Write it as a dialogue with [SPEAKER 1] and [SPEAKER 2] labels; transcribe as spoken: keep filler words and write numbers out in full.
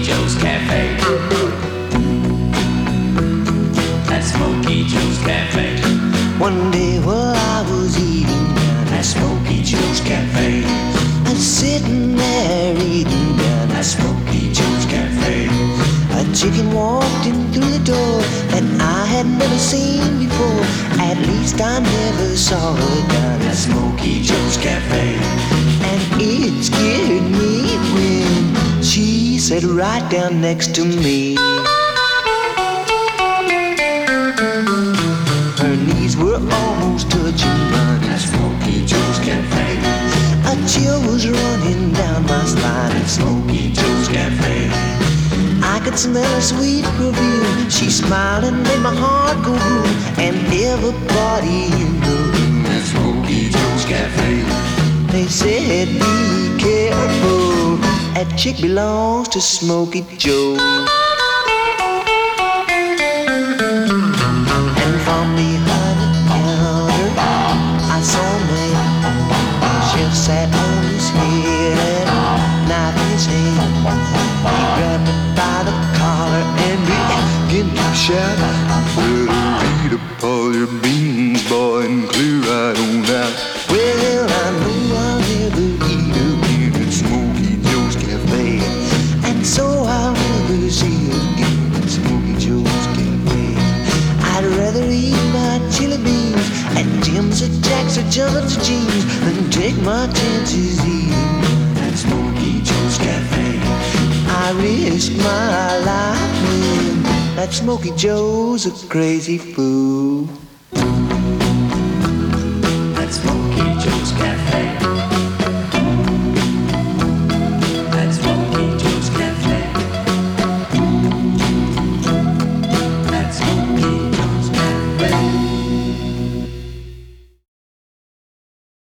[SPEAKER 1] Joe's Cafe. At Smokey Joe's Cafe.
[SPEAKER 2] One day while I was eating down
[SPEAKER 1] at Smokey Joe's Cafe,
[SPEAKER 2] and sitting there eating down
[SPEAKER 1] at Smokey Joe's Cafe,
[SPEAKER 2] a chicken walked in through the door that I had never seen before. At least I never saw her down
[SPEAKER 1] at Smokey Joe's Cafe.
[SPEAKER 2] And it scared me when she sat right down next to me. Her knees were almost touching mine
[SPEAKER 1] at Smokey Joe's Cafe.
[SPEAKER 2] A chill was running down my spine
[SPEAKER 1] at Smokey Joe's Cafe.
[SPEAKER 2] I could smell her sweet perfume. She smiled and made my heart go boom. And everybody in the room
[SPEAKER 1] at Smokey Joe's Cafe,
[SPEAKER 2] they said, be careful, that chick belongs to Smokey Joe. And from behind the counter, I saw a man. Chef sat on his head and knife in his hand. He grabbed me by the collar and began to shout, better eat up all your beans, boy, and clear right on out. Well, I know I'll never eat again at Smokey Joe's Cafe, and so I'll never see again at Smokey Joe's Cafe. I'd rather eat my chili beans at Jim's or Jack's or John's or Jeans than take my chances eating
[SPEAKER 1] at Smokey Joe's Cafe.
[SPEAKER 2] I risk my life when that Smokey Joe's a crazy fool.